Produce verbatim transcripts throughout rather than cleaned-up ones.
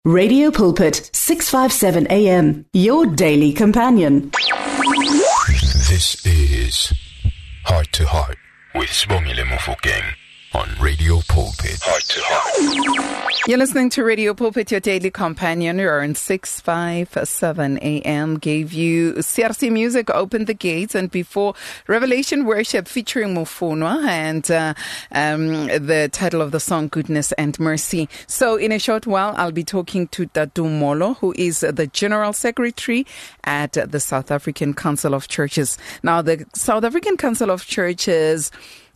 Radio Pulpit, six fifty-seven A M, your daily companion. This is Heart to Heart with Sibongile Mofokeng on Radio Pulpit. Heart to Heart. You're listening to Radio Pulpit, your daily companion. You're on six fifty-seven A M. Gave you C R C music, Open the Gates, and before Revelation Worship featuring Mufunwa, and uh, um, the title of the song, Goodness and Mercy. So in a short while, I'll be talking to Tatu Molo, who is the General Secretary at the South African Council of Churches. Now, the South African Council of Churches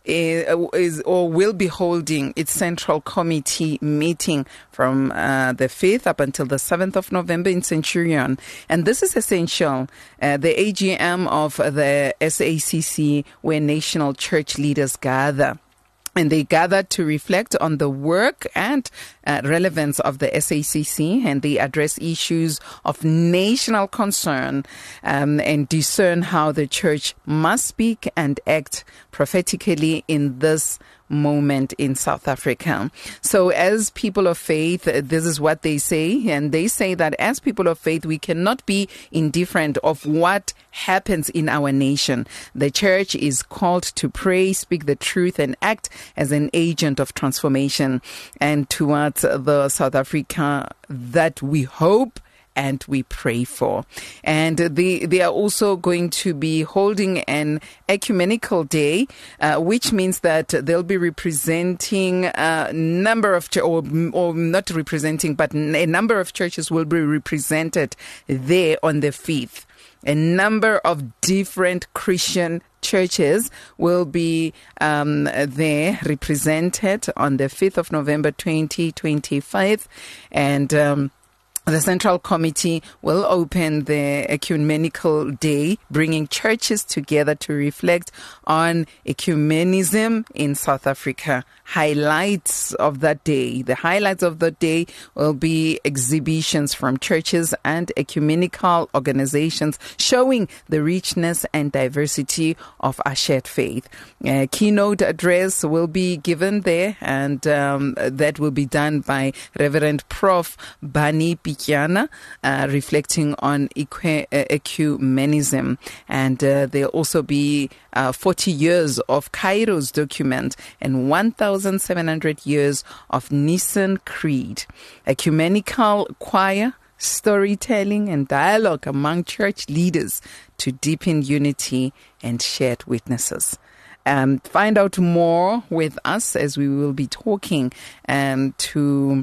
is or will be holding its central committee meeting from uh, the fifth up until the seventh of November in Centurion. And this is essential. Uh, the A G M of the S A C C, where national church leaders gather. And they gathered to reflect on the work and uh, relevance of the S A C C, and they address issues of national concern um, and discern how the church must speak and act prophetically in this moment in South Africa. So as people of faith, this is what they say, and they say that as people of faith, we cannot be indifferent of what happens in our nation. The church is called to pray, speak the truth, and act as an agent of transformation and towards the South Africa that we hope and we pray for. And they, they are also going to be holding an ecumenical day, uh, which means that they'll be representing a number of, ch- or, or not representing, but a number of churches will be represented there on the fifth. A number of different Christian churches will be um, there represented on the fifth of November twenty twenty-five. And um, the Central Committee will open the Ecumenical Day, bringing churches together to reflect on ecumenism in South Africa. Highlights of that day. The highlights of the day will be exhibitions from churches and ecumenical organizations showing the richness and diversity of our shared faith. A keynote address will be given there, and um, that will be done by Reverend Professor Bani Pityana, uh, reflecting on equ- uh, ecumenism. And uh, there'll also be uh, forty years of Cairo's document and one thousand seven hundred years of Nicene Creed. Ecumenical choir, storytelling, and dialogue among church leaders to deepen unity and shared witnesses. Um, find out more with us as we will be talking um, to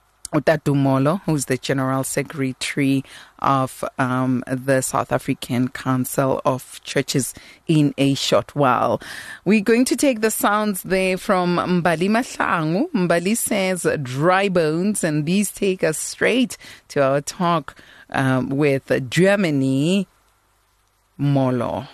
Tatu Molo, who's the General Secretary of um, the South African Council of Churches, in a short while. We're going to take the sounds there from Mbali Mahlangu. Mbali says dry bones, and these take us straight to our talk um, with Germany Molo.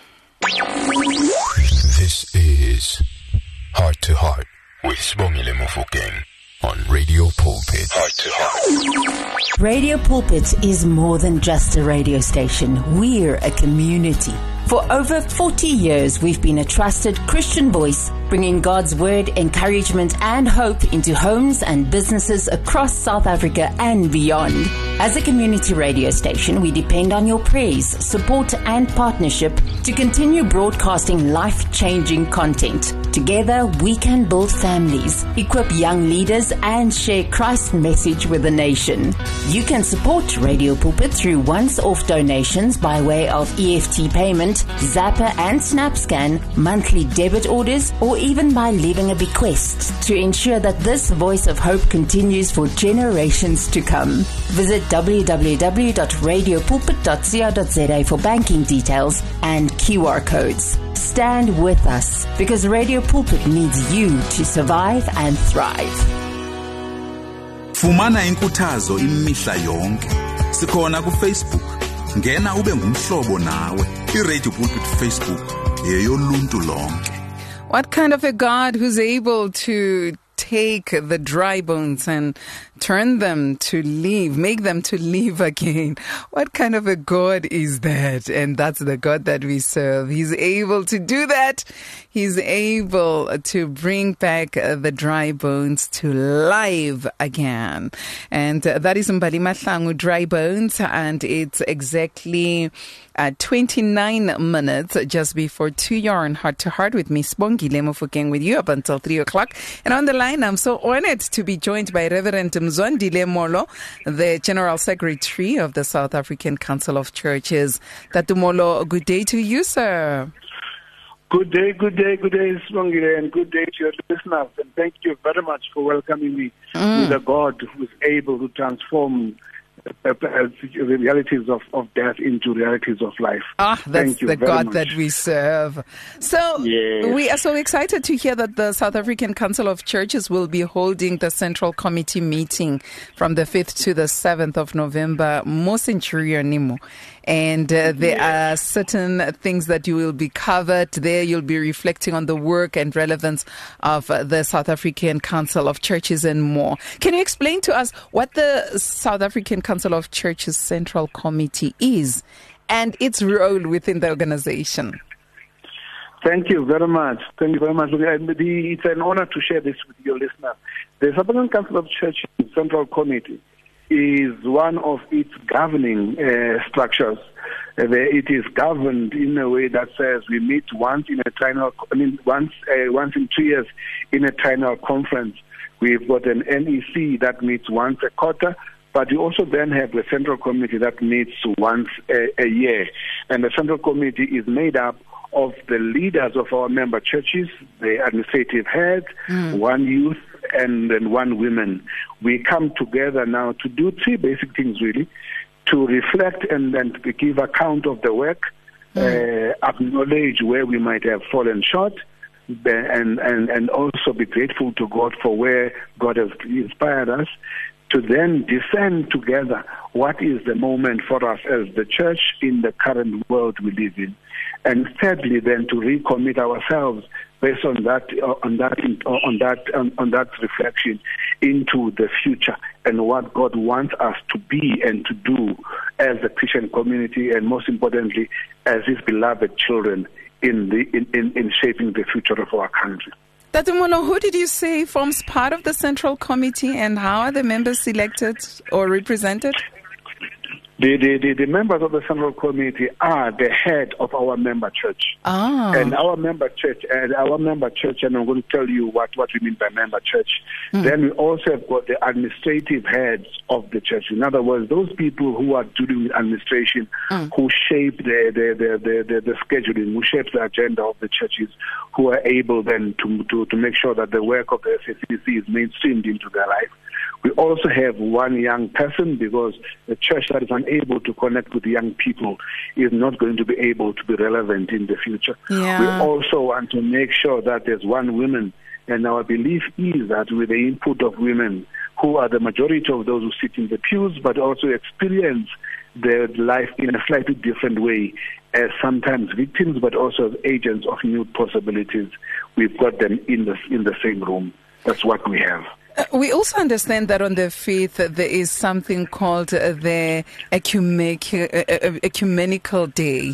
This is Heart to Heart with Sibongile Mofokeng on Radio Pulpit. Heart to Heart. Radio Pulpit is more than just a radio station. We're a community. For over forty years, we've been a trusted Christian voice, bringing God's word, encouragement, and hope into homes and businesses across South Africa and beyond. As a community radio station, we depend on your prayers, support, and partnership to continue broadcasting life-changing content. Together, we can build families, equip young leaders, and share Christ's message with the nation. You can support Radio Pulpit through once-off donations by way of E F T payment, Zapper and SnapScan, monthly debit orders, or even by leaving a bequest to ensure that this voice of hope continues for generations to come. Visit w w w dot radio pulpit dot co dot za for banking details and Q R codes. Stand with us, because Radio Pulpit needs you to survive and thrive. Fumana inkuthazo imihla yonke. Sikhona ku Facebook. Ngena ube ngumhlobo nawe. iRadio Pulpit Facebook yeyoluntu lonke. What kind of a God who's able to take the dry bones and turn them to leave, make them to leave again. What kind of a God is that? And that's the God that we serve. He's able to do that. He's able to bring back uh, the dry bones to life again. And uh, that is Mbali Mahlangu, Dry Bones, and it's exactly uh, twenty-nine minutes just before two. You're on Heart to Heart with me, Sibongile Mofokeng, with you up until three o'clock. And on the line, I'm so honored to be joined by Reverend Mzwandile Molo, the General Secretary of the South African Council of Churches. Tatu Molo, good day to you, sir. Good day, good day, good day, Sibongile, and good day to your listeners. And thank you very much for welcoming me mm. with a God who is able to transform uh, uh, the realities of, of death into realities of life. Ah, that's the God much. that we serve. So yes. We are so excited to hear that the South African Council of Churches will be holding the Central Committee meeting from the fifth to the seventh of November, Mo Centurion Nimo. And uh, there yes. are certain things that you will be covered there. You'll be reflecting on the work and relevance of uh, the South African Council of Churches and more. Can you explain to us what the South African Council of Churches Central Committee is and its role within the organization? Thank you very much. Thank you very much. It's an honor to share this with your listeners. The South African Council of Churches Central Committee is one of its governing uh, structures. Uh, it is governed in a way that says we meet once in a triennial, I mean, once uh, once in two years in a triennial conference. We've got an N E C that meets once a quarter, but we also then have the Central Committee that meets once a, a year. And the Central Committee is made up of the leaders of our member churches, the administrative heads, mm. one youth, and then one women. We come together now to do three basic things, really: to reflect and then to give account of the work, mm. uh, acknowledge where we might have fallen short, and, and, and also be grateful to God for where God has inspired us, to then discern together what is the moment for us as the church in the current world we live in. And thirdly, then to recommit ourselves based on that, uh, on that, on that, on, on that reflection into the future and what God wants us to be and to do as a Christian community, and most importantly, as His beloved children in the in, in, in shaping the future of our country. Tatu Molo, who did you say forms part of the Central Committee, and how are the members selected or represented? The, the, the, the members of the Central Committee are the head of our member church. Ah. And our member church, and our member church, and I'm going to tell you what, what we mean by member church. Mm. Then we also have got the administrative heads of the church. In other words, those people who are dealing with administration, mm. who shape the, the, the, the, the, the scheduling, who shape the agenda of the churches, who are able then to, to, to make sure that the work of the S A C C is mainstreamed into their life. We also have one young person, because the church that is unable to connect with young people is not going to be able to be relevant in the future. Yeah. We also want to make sure that there's one woman, and our belief is that with the input of women, who are the majority of those who sit in the pews, but also experience their life in a slightly different way, as sometimes victims, but also as agents of new possibilities. We've got them in the, in the same room. That's what we have. Uh, we also understand that on the fifth, uh, there is something called uh, the ecumenic, uh, uh, ecumenical day.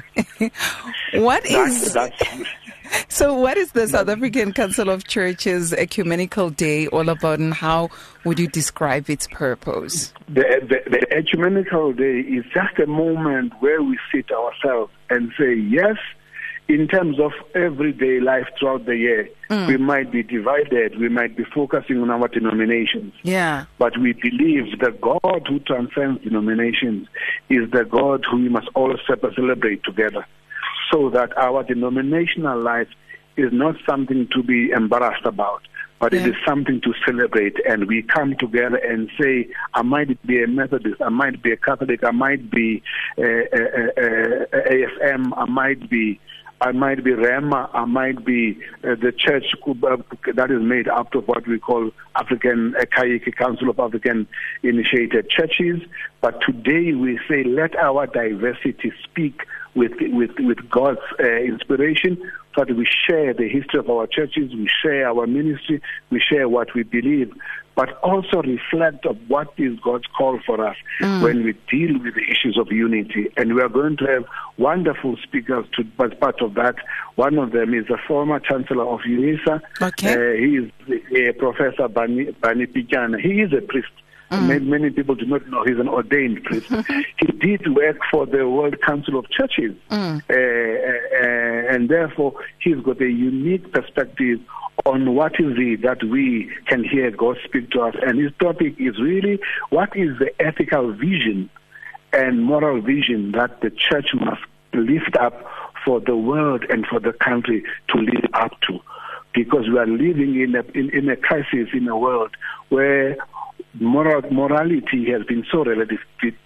What is... That's, that's, so what is the South African Council of Churches Ecumenical Day all about, and how would you describe its purpose? The, the, the Ecumenical Day is just a moment where we sit ourselves and say, yes, in terms of everyday life throughout the year, mm. we might be divided, we might be focusing on our denominations. Yeah. But we believe the God who transcends denominations is the God who we must all celebrate together, so that our denominational life is not something to be embarrassed about, but yeah. it is something to celebrate. And we come together and say, I might be a Methodist, I might be a Catholic, I might be a, a, a, a F M, I might be I might be Rema, I might be uh, the church uh, that is made up of what we call African uh, Council of African Initiated Churches. But today we say, let our diversity speak with with, with God's uh, inspiration, so that we share the history of our churches, we share our ministry, we share what we believe. but also reflect of what is God's call for us mm. when we deal with the issues of unity. And we are going to have wonderful speakers to, as part of that. One of them is the former Chancellor of UNISA. Okay. Uh, he is uh, Professor Bani, Bani Pijana. He is a priest. Mm. Many, many people do not know he's an ordained priest. He did work for the World Council of Churches, mm. uh, uh, and therefore he's got a unique perspective on what is it that we can hear God speak to us. And his topic is really what is the ethical vision and moral vision that the church must lift up for the world and for the country to live up to. Because we are living in a, in, in a crisis in a world where Moral, morality has been so relative,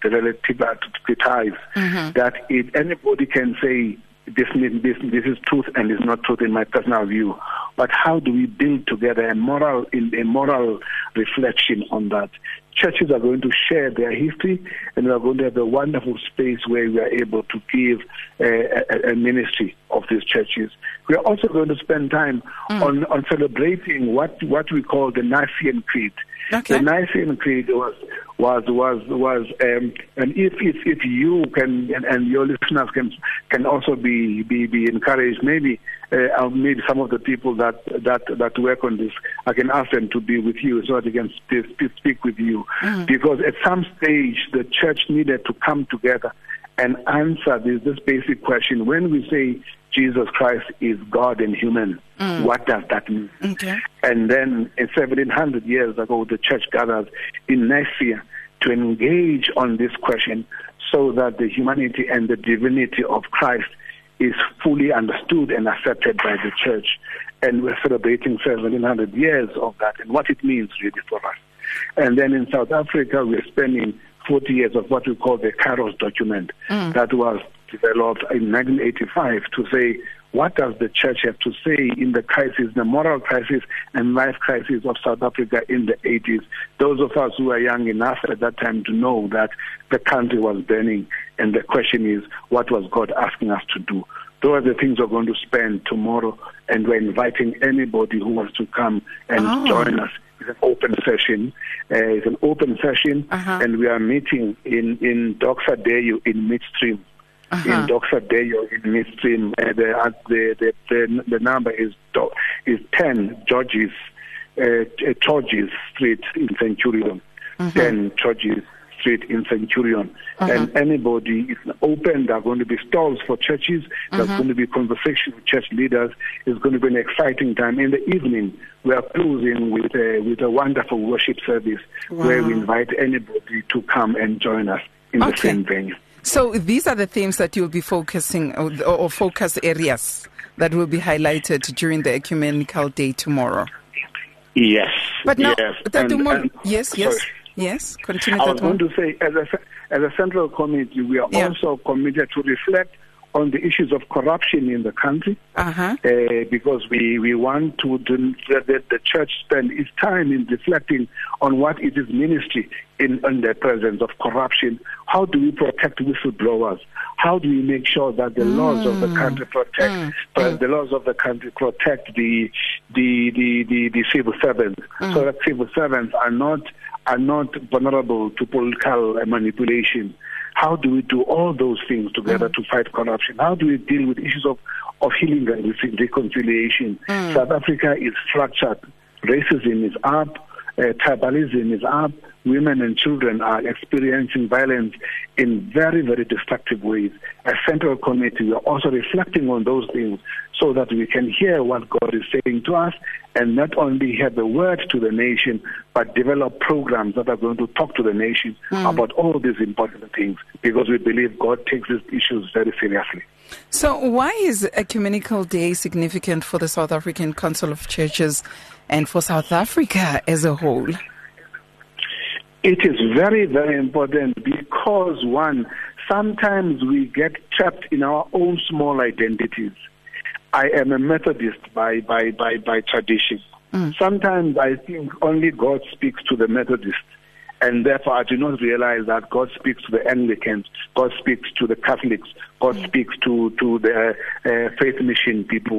relativized mm-hmm. that it, anybody can say this, this, this is truth and is not truth in my personal view. But how do we build together a moral, in a moral reflection on that? Churches are going to share their history, and we are going to have a wonderful space where we are able to give a, a, a ministry of these churches. We are also going to spend time mm. on, on celebrating what, what we call the Nicene Creed. Okay. The Nicene Creed was was was was um, and if if if you can and, and your listeners can can also be be, be encouraged, maybe uh, maybe some of the people that that that work on this, I can ask them to be with you so that they can speak, speak with you, mm-hmm. because at some stage the church needed to come together and answer this this basic question: when we say Jesus Christ is God and human, mm. what does that mean? Okay. And then in seventeen hundred years ago, the church gathered in Nicaea to engage on this question so that the humanity and the divinity of Christ is fully understood and accepted by the church. And we're celebrating seventeen hundred years of that and what it means really for us. And then in South Africa, we're spending forty years of what we call the Kairos document mm. that was developed in nineteen eighty-five to say, what does the church have to say in the crisis, the moral crisis and life crisis of South Africa in the eighties? Those of us who were young enough at that time to know that the country was burning, and the question is, what was God asking us to do? Those are the things we're going to spend tomorrow, and we're inviting anybody who wants to come and oh. join us. It's an open session. Uh, it's an open session, uh-huh. and we are meeting in, in Doxa Deyo in midstream. Uh-huh. In Doxa Deyo in midstream, uh, the, uh, the, the the the number is do, is ten Georges uh, Georges Street in Centurion, uh-huh. ten Georges Street in Centurion, uh-huh. and anybody is open. There are going to be stalls for churches. There's uh-huh. going to be conversation with church leaders. It's going to be an exciting time. In the evening, we are closing with a with a wonderful worship service wow. where we invite anybody to come and join us in okay. the same venue. So these are the themes that you'll be focusing or, or focus areas that will be highlighted during the Ecumenical Day tomorrow. Yes. But now, yes. And, and, yes, yes, sorry. yes. Continue. I was going to say, as a as a central committee, we are yeah. also committed to reflect on the issues of corruption in the country, uh-huh. uh, because we, we want to do, that the church spend its time in reflecting on what it is ministry in, in the presence of corruption. How do we protect whistleblowers? How do we make sure that the mm. laws of the country protect mm. uh, the laws of the country protect the the the, the, the civil servants, mm. so that civil servants are not are not vulnerable to political manipulation? How do we do all those things together mm. to fight corruption? How do we deal with issues of, of healing and reconciliation? Mm. South Africa is fractured. Racism is up. Uh, tribalism is up. Women and children are experiencing violence in very, very destructive ways. As Central Committee, we are also reflecting on those things so that we can hear what God is saying to us and not only have the word to the nation, but develop programs that are going to talk to the nation mm. about all these important things, because we believe God takes these issues very seriously. So why is Ecumenical Day significant for the South African Council of Churches and for South Africa as a whole? It is very, very important because, one, sometimes we get trapped in our own small identities. I am a Methodist by, by, by, by tradition. Mm. Sometimes I think only God speaks to the Methodists, and therefore I do not realize that God speaks to the Anglicans, God speaks to the Catholics, God mm. speaks to, to the uh, faith mission people,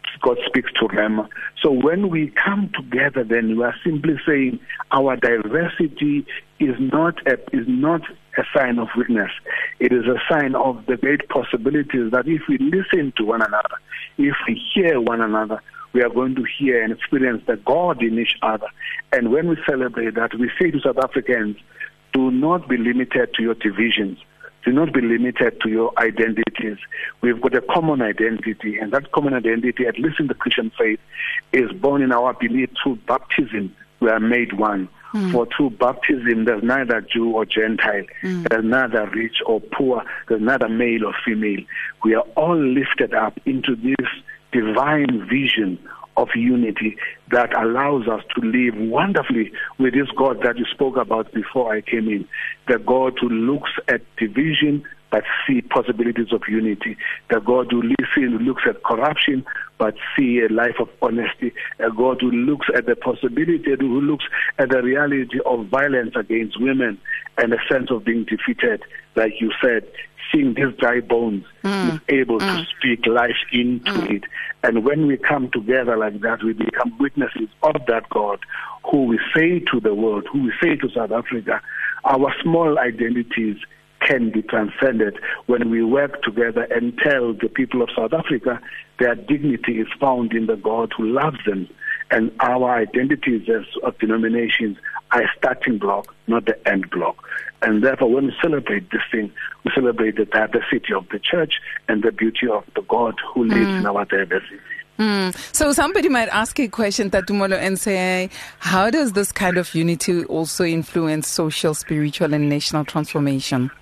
God speaks to Rema. So when we come together, then we are simply saying our diversity is not a, is not a sign of weakness. It is a sign of the great possibilities that if we listen to one another, if we hear one another, we are going to hear and experience the God in each other. And when we celebrate that, we say to South Africans, do not be limited to your divisions. Do not be limited to your identities. We've got a common identity, and that common identity, at least in the Christian faith, is born in our belief through baptism. We are made one. Mm. For through baptism, there's neither Jew or Gentile. Mm. There's neither rich or poor. There's neither male or female. We are all lifted up into this divine vision of unity that allows us to live wonderfully with this God that you spoke about before I came in. The God who looks at division but see possibilities of unity. The God who listen, who looks at corruption but see a life of honesty. A God who looks at the possibility, who looks at the reality of violence against women and a sense of being defeated. Like you said, seeing these dry bones mm. is able mm. to speak life into mm. it. And when we come together like that, we become witnesses of that God who we say to the world, who we say to South Africa, our small identities can be transcended when we work together and tell the people of South Africa their dignity is found in the God who loves them. And our identities as of denominations are a starting block, not the end block. And therefore, when we celebrate this thing, we celebrate the diversity of the church and the beauty of the God who lives mm. in our diversity. Mm. So somebody might ask a question, Tatumolo, and say, how does this kind of unity also influence social, spiritual, and national transformation?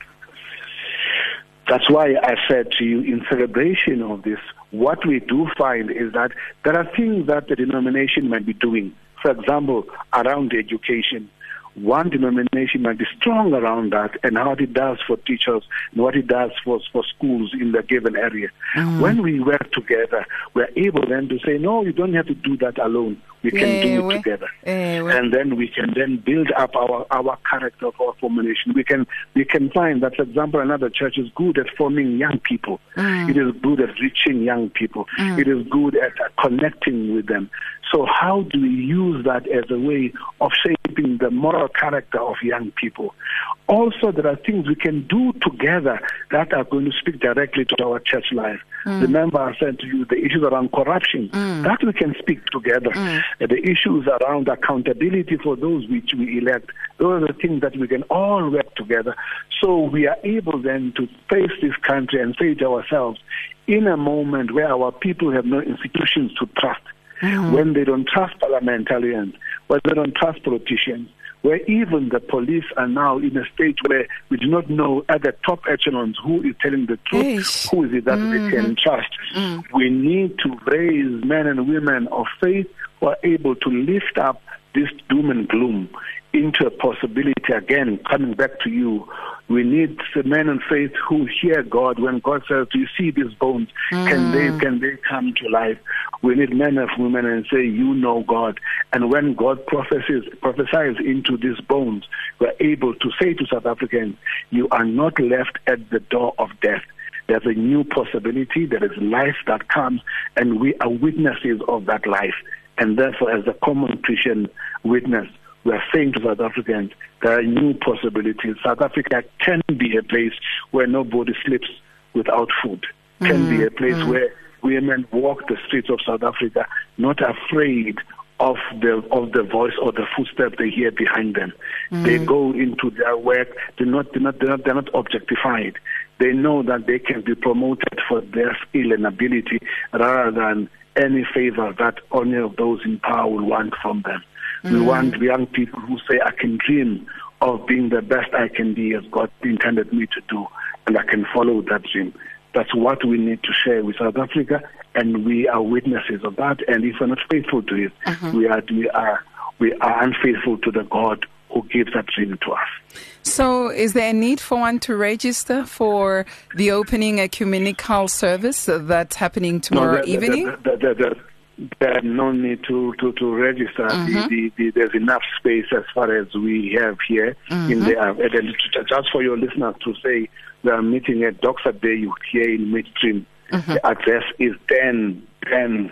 That's why I said to you, in celebration of this, what we do find is that there are things that the denomination might be doing. For example, around education. One denomination might be strong around that and how it does for teachers and what it does for, for schools in the given area. Mm. When we work together, we're able then to say, no, you don't have to do that alone. We can yeah, do it we, together. Yeah, and then we can then build up our, our character of our formation. We can we can find that, for example, another church is good at forming young people. Mm. It is good at reaching young people. Mm. It is good at uh, connecting with them. So how do we use that as a way of shaping the moral character of young people? Also, there are things we can do together that are going to speak directly to our church life. Mm. Remember, I said to you the issues around corruption, mm. that we can speak together. Mm. The issues around accountability for those which we elect, those are the things that we can all work together. So we are able then to face this country and say to ourselves, in a moment where our people have no institutions to trust, mm. when they don't trust parliamentarians, when they don't trust politicians, where even the police are now in a state where we do not know at the top echelons who is telling the truth, Ish. who is it that mm-hmm. we can trust. Mm. We need to raise men and women of faith who are able to lift up this doom and gloom into a possibility. Again, coming back to you, we need the men of faith who hear God when God says, do you see these bones? Mm. Can they can they come to life? We need men and women and say, you know God. And when God prophesies, prophesies into these bones, we're able to say to South Africans, you are not left at the door of death. There's a new possibility. There is life that comes, and we are witnesses of that life. And therefore, as a common Christian witness, we are saying to South Africans, there are new possibilities. South Africa can be a place where nobody sleeps without food. Can mm, be a place mm. where women walk the streets of South Africa, not afraid of the of the voice or the footsteps they hear behind them. Mm. They go into their work. They're not, they're not, they're not, they're not objectified. They know that they can be promoted for their skill and ability rather than any favor that any of those in power will want from them. Mm. We want young people who say, I can dream of being the best I can be as God intended me to do, and I can follow that dream. That's what we need to share with South Africa, and we are witnesses of that. And if we're not faithful to it, uh-huh. we are we are we are unfaithful to the God who gives that dream to us. So, is there a need for one to register for the opening ecumenical service that's happening tomorrow no, the, evening? The, the, the, the, There's no need to, to, to register. Mm-hmm. The, the, the, there's enough space as far as we have here. Mm-hmm. In the, uh, just for your listeners to say, we are meeting at Doxa Bay here in Midstream. Mm-hmm. The address is ten ten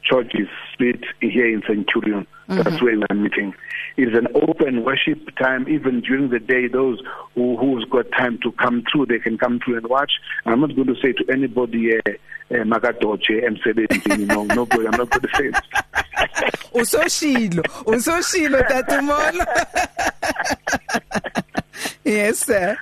church is split here in Centurion. Mm-hmm. That's where we're meeting. It's an open worship time, even during the day. Those who, who's got time to come through, they can come through and watch. I'm not going to say to anybody, uh, uh, Magadoche, M seventeen, you know, nobody, I'm not going to say it. Usoshilo, Usoshilo, Tatumolo. Yes, sir.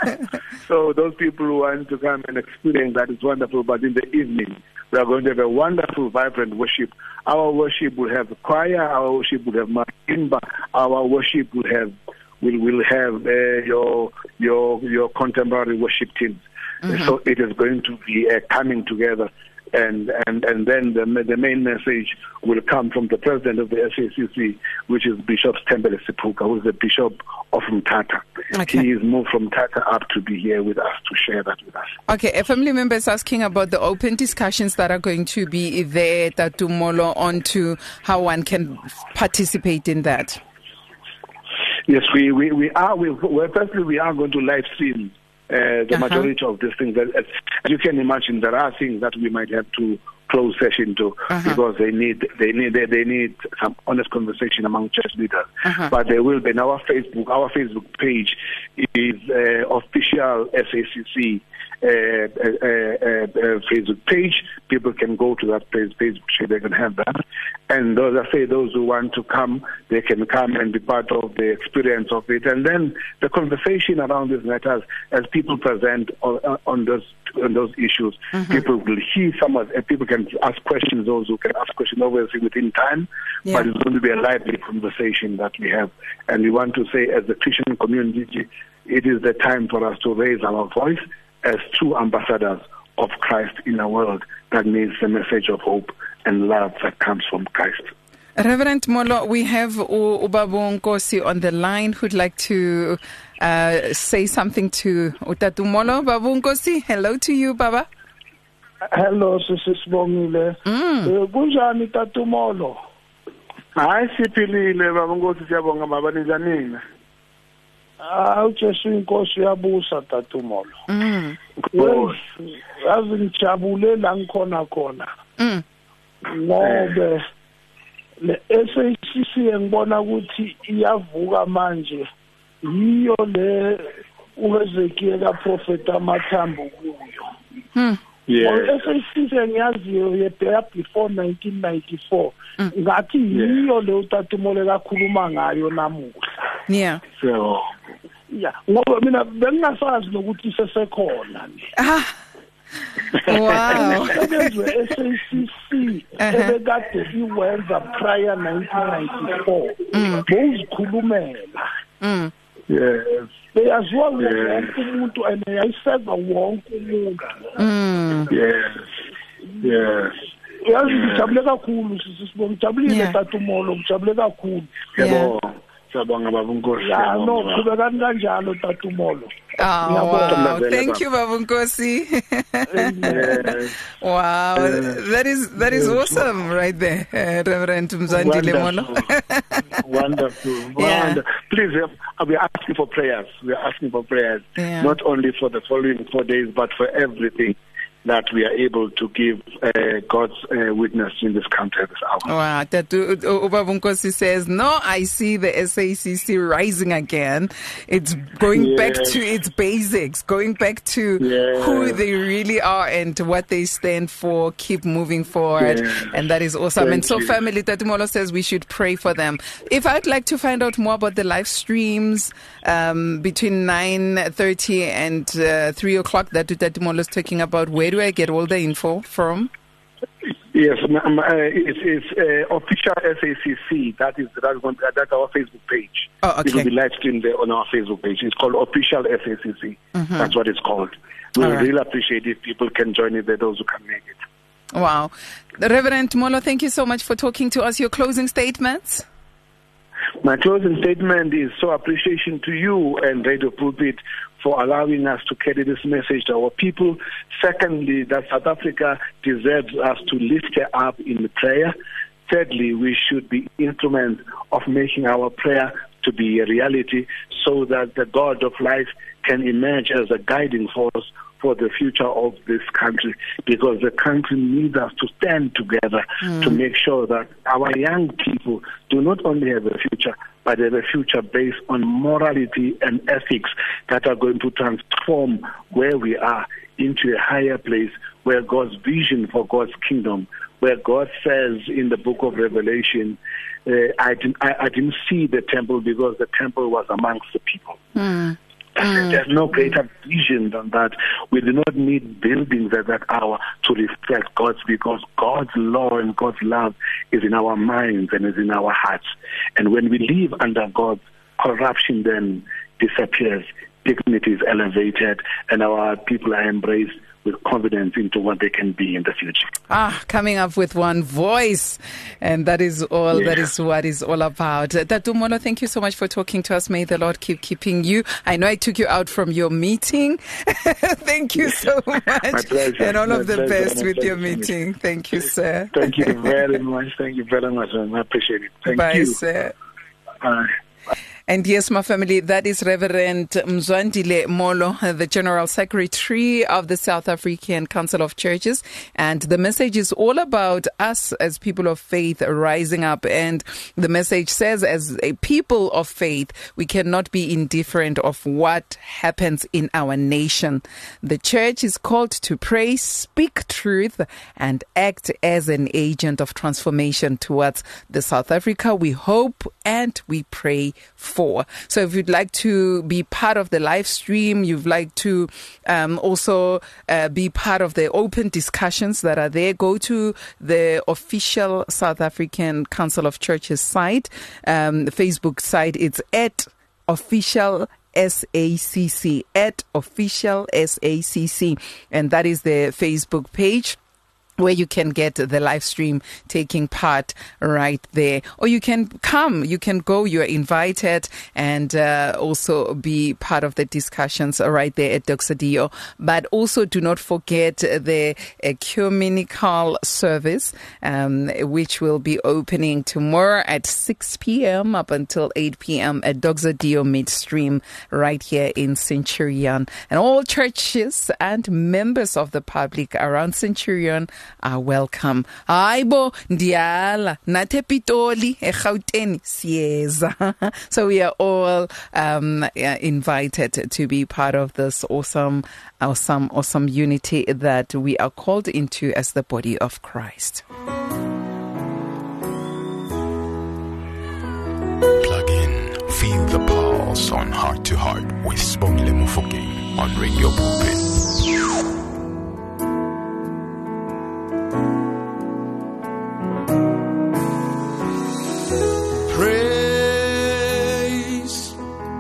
So those people who want to come and experience that is wonderful, but in the evening, we are going to have a wonderful, vibrant worship. Our worship will have choir, our worship will have marimba, our worship will have will will have uh, your your your contemporary worship teams. Mm-hmm. So it is going to be a coming together, and and and then the the main message will come from the president of the S A C C, which is Bishop Stembele Sipuka, who is the bishop of Mthatha. Okay. He is moved from Mthatha up to be here with us to share that with us. Okay, a family member is asking about the open discussions that are going to be there, Tatumolo, on to how one can participate in that. Yes, we, we, we are. We, well, firstly, we are going to live stream uh, the uh-huh. majority of these things. As, as you can imagine, there are things that we might have to close session to uh-huh. because they need they need they, they need some honest conversation among church leaders. Uh-huh. But there will be in our Facebook. Our Facebook page is uh, official S A C C uh, uh, uh, uh, Facebook page. People can go to that page. Facebook page, they can have that. And those I say those who want to come, they can come and be part of the experience of it. And then the conversation around these matters, as people present on, on those on those issues, mm-hmm. people will hear some of, and people can ask questions. Those who can ask questions obviously within time, yeah. but it's going to be a lively conversation that we have. And we want to say, as the Christian community, it is the time for us to raise our voice as true ambassadors of Christ in a world that needs the message of hope and love that comes from Christ. Reverend Molo, we have Ubaba Nkosi on the line who'd like to uh, say something to Utatu Molo. Ubaba Nkosi, hello to you, Baba. Hello, Sister Sibongile. Kunjani Tatu Molo? Hayi siphilile Baba Nkosi, siyabonga baba ninjani? Ah, uJesu inkosi yabusa Tatu Molo. Mm. Yazi ngijabule la ngikhona khona. Mm. Ngobe le S A C C ngibona ukuthi iyavuka manje yiyo le uHezekiya ka prophet amathambo kuyo. Hmm. Yeah. S A C C ngiyaziyo yebheya before nineteen ninety-four. Mm. Ngathi yiyo le utatumole kakhuluma ngayo namuhla. Yeah. So yeah, ngoba mina bengingasazi nokuthi sesekhona. Ah. Wow. S A C C ebekade iwenza prior nineteen ninety-four. Bozikhulumela. Mm. Yes. Beyaziwa wonke umuntu and yayiseva wonke umuntu. Mm. Yes. Yes. Yazi ngijabule kakhulu sisibonga ngijabulile Tatumolo ngijabule kakhulu. Yebo. Siyabonga baba Nkosi. Yeah, no, kubekani kanjalo Tatumolo. Oh, wow. Thank you, Baba Nkosi. Wow, that is that is awesome right there, uh, Reverend Mzandile Molo. Wonderful. Yeah. Wonderful. Please, uh, we are asking for prayers. We are asking for prayers, yeah. not only for the following four days, but for everything that we are able to give uh, God's uh, witness in this country this hour. Wow, Ubaba Nkosi says, no, I see the S A C C rising again. It's going yes. back to its basics, going back to yes. who they really are and what they stand for, keep moving forward. Yes. And that is awesome. Thank and so you. family, Tatumolo says we should pray for them. If I'd like to find out more about the live streams um, between nine thirty and uh, three o'clock that Tatumolo is talking about, where do I get all the info from? Yes, um, uh, it's, it's uh, official S A C C. That is that's, one, that's our Facebook page. Oh, okay. It will be live streamed there on our Facebook page. It's called official S A C C. Mm-hmm. That's what it's called. We would right. really appreciate if people can join it there, those who can make it. Wow. Reverend Molo, thank you so much for talking to us. Your closing statements? My closing statement is so appreciation to you and Radio Pulpit for allowing us to carry this message to our people. Secondly, that South Africa deserves us to lift her up in prayer. Thirdly, we should be instruments of making our prayer to be a reality so that the God of life can emerge as a guiding force for the future of this country, because the country needs us to stand together mm. to make sure that our young people do not only have a future, but have a future based on morality and ethics that are going to transform where we are into a higher place, where God's vision for God's kingdom, where God says in the book of Revelation, uh, I, didn't, I, I didn't see the temple because the temple was amongst the people. Mm. Mm. There's no greater vision than that. We do not need buildings at that hour to reflect God's, because God's law and God's love is in our minds and is in our hearts. And when we live under God, corruption then disappears, dignity is elevated, and our people are embraced with confidence into what they can be in the future. Ah, coming up with one voice, and that is all. Yeah. That is what is all about. Tatu Molo, thank you so much for talking to us. May the Lord keep keeping you. I know I took you out from your meeting. Thank you so much. My pleasure. And all My of the pleasure. best with your meeting. Thank you, sir. Thank you very much. Thank you very much. I appreciate it. Thank Bye, you. Sir. Bye. And yes, my family, that is Reverend Mzwandile Molo, the General Secretary of the South African Council of Churches. And the message is all about us as people of faith rising up. And the message says, as a people of faith, we cannot be indifferent of what happens in our nation. The church is called to pray, speak truth, and act as an agent of transformation towards the South Africa we hope and we pray for. So if you'd like to be part of the live stream, you'd like to um, also uh, be part of the open discussions that are there, go to the official South African Council of Churches site, um, the Facebook site. It's at official S A C C, at official S A C C, and that is the Facebook page where you can get the live stream taking part right there. Or you can come, you can go, you are invited, and uh, also be part of the discussions right there at Doxa Dio. But also do not forget the ecumenical service, um, which will be opening tomorrow at six p.m. up until eight p.m. at Doxa Dio Midstream right here in Centurion. And all churches and members of the public around Centurion are welcome. Aibo ndiala natepitoli egauteni siyeza. So we are all um, invited to be part of this awesome, awesome, awesome unity that we are called into as the body of Christ. Plug in, feel the pulse on Heart to Heart with Sibongile Mofokeng on Radio Pulpit. Praise,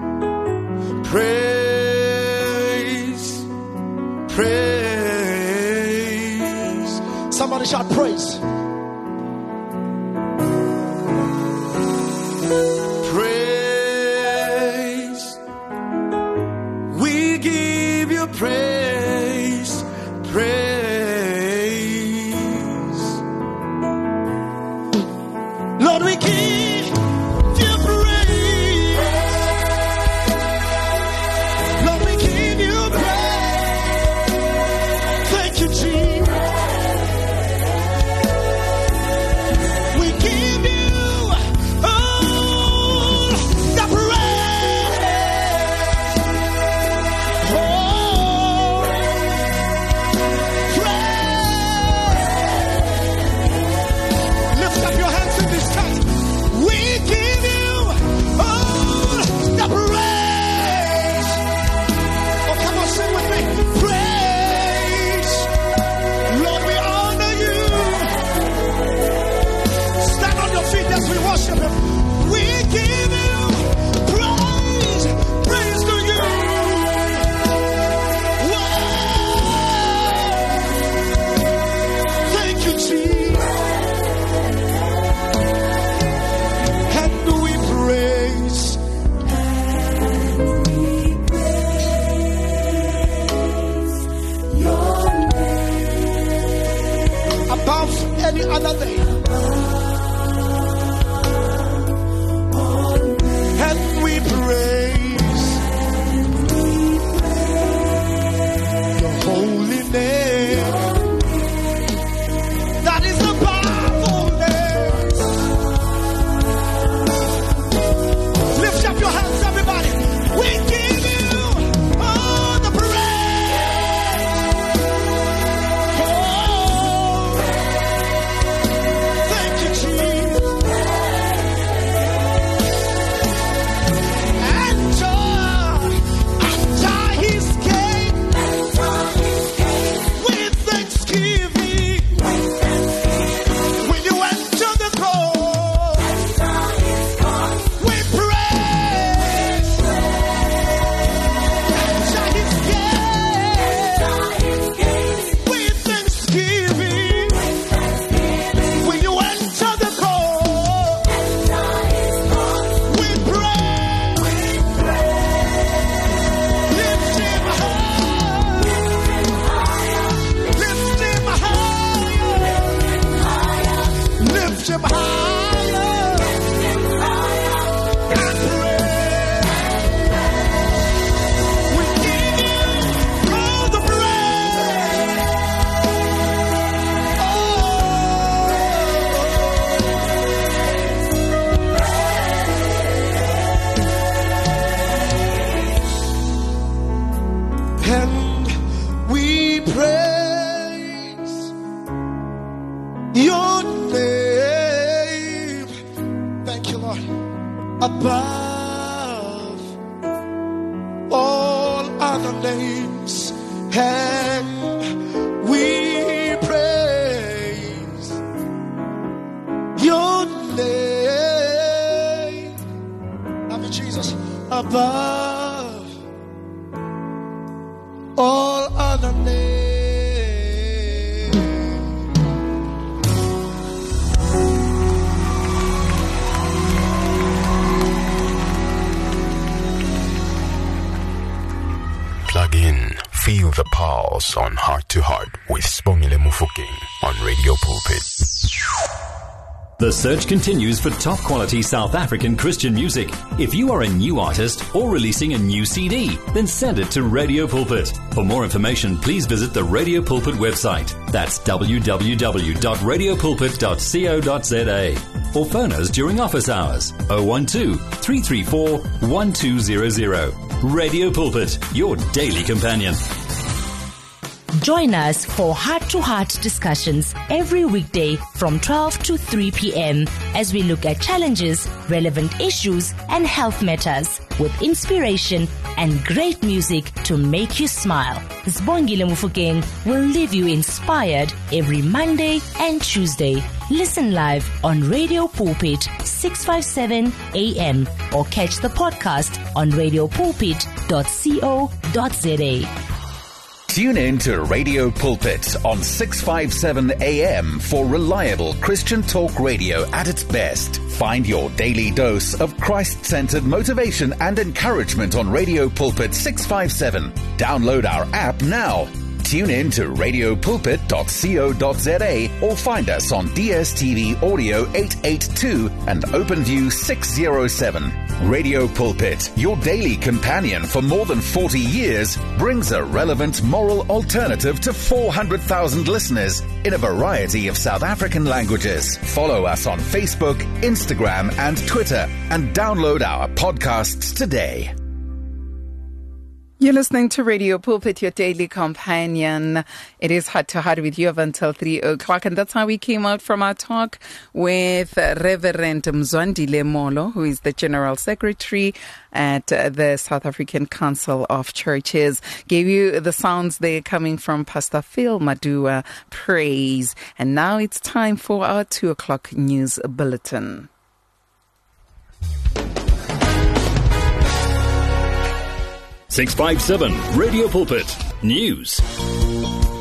praise, praise. Somebody shout praise. Praise. We give you praise, praise. Lord, we give and we praise your name. Thank you, Lord. Above all other names, and we praise your name. Love you, Jesus. Above all other names. Plug in, feel the pulse on Heart to Heart with Sibongile Mofokeng on Radio Pulpit. The search continues for top-quality South African Christian music. If you are a new artist or releasing a new C D, then send it to Radio Pulpit. For more information, please visit the Radio Pulpit website. That's w w w dot radio pulpit dot co dot z a. Or phone us during office hours, oh one two, three three four, one two zero zero. Radio Pulpit, your daily companion. Join us for heart-to-heart discussions every weekday from twelve to three p.m. as we look at challenges, relevant issues, and health matters with inspiration and great music to make you smile. Sibongile Mofokeng will leave you inspired every Monday and Tuesday. Listen live on Radio Pulpit six fifty-seven A M or catch the podcast on radio pulpit dot co dot z a. Tune in to Radio Pulpit on six fifty-seven A M for reliable Christian talk radio at its best. Find your daily dose of Christ-centered motivation and encouragement on Radio Pulpit six fifty-seven. Download our app now. Tune in to radio pulpit dot co dot z a or find us on D S T V Audio eight eighty-two and OpenView six oh seven. Radio Pulpit, your daily companion for more than forty years, brings a relevant moral alternative to four hundred thousand listeners in a variety of South African languages. Follow us on Facebook, Instagram, and Twitter, and download our podcasts today. You're listening to Radio Pulpit, your daily companion. It is Heart to Heart with you up until three o'clock. And that's how we came out from our talk with Reverend Mzwandile Molo, who is the General Secretary at the South African Council of Churches. Gave you the sounds there coming from Pastor Phil Madua, Praise. And now it's time for our two o'clock news bulletin. six fifty-seven Radio Pulpit News.